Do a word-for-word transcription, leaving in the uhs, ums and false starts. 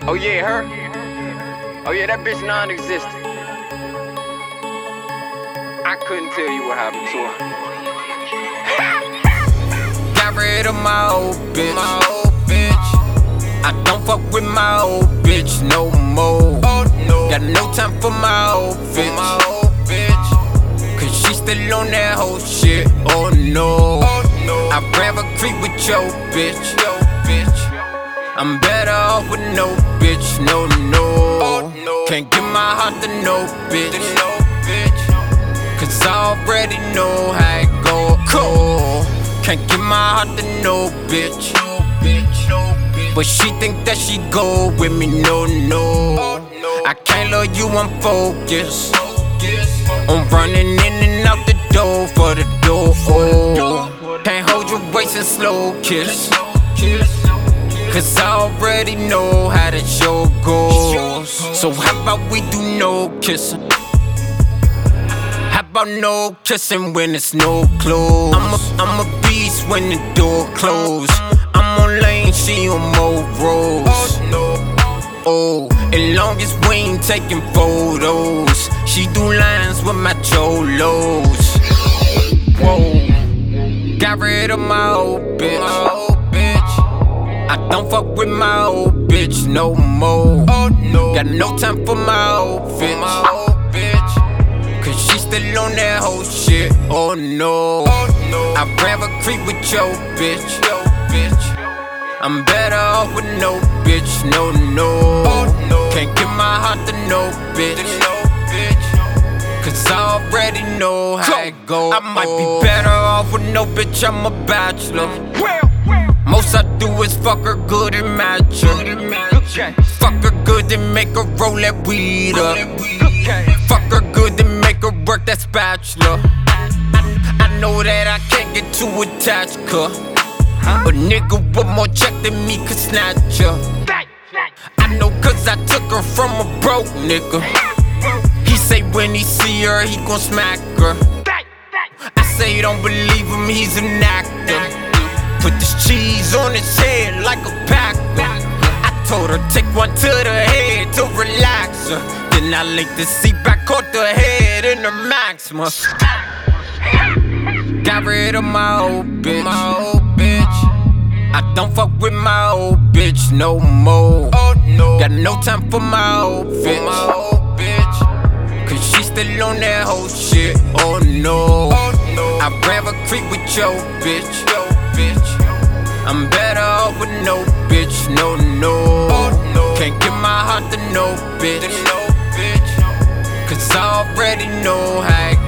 Oh yeah, her? Oh yeah, that bitch non-existent. I couldn't tell you what happened to her. Got rid of my old bitch. My old bitch. I don't fuck with my old bitch no more. Oh, no. Got no time for my old bitch. My old bitch. Cause she still on that whole shit. Oh no. Oh, no. I'd rather creep with your bitch. Yo, bitch. I'm better off with no bitch. No, no. Oh, no. Can't give my heart to no bitch. To no bitch. Cause I already know how it go. Cool. Can't give my heart to no bitch. No bitch, no bitch. But she think that she go with me, no, no. Oh, no. I can't love you, I'm focused. Focus. I'm running in and out the door for the door. Oh. Can't hold your waist and slow kiss. Cause I already know how the show goes. So how about we do no kissing? How about no kissing when it's no clothes? I'm a, I'm a beast when the door closed. I'm on lane, she on more roads. Oh, as long as we ain't taking photos, she do lines with my cholos. Whoa, got rid of my old bitch. My old bitch. I don't fuck with my old bitch no more. Oh no, got no time for my old bitch. My old bitch. Cause she still on that whole shit. Oh no, oh, no. I'd rather creep with your bitch. Yo, bitch. I'm better off with no bitch. No, no. Oh, no. Can't give my heart to no bitch. To no bitch. Cause I already know how it go. I might be better off with no bitch. I'm a bachelor. Most I do is fuck her good and match her. Okay. Fuck her good and make her roll that weed up. Okay. Fuck her good and make her work that spatula. I know that I can't get too attached, cuh. A nigga with more check than me could snatch her. I know cause I took her from a broke nigga. He say when he see her, he gon' smack her. I say don't believe him, he's an actor. Put this cheese on his head like a packer. I told her take one to the head to relax her. Then I linked the seat back, caught the head in the Maxima. Got rid of my old bitch. My old bitch. I don't fuck with my old bitch no more. Oh no, got no time for my old bitch. My old bitch. Cause she still on that whole shit. Oh no, oh no. I'd rather creep with your bitch. Yo, bitch. I'm better off with no bitch. No, no. Oh, no. Can't give my heart to no bitch. To no bitch. Cause I already know how it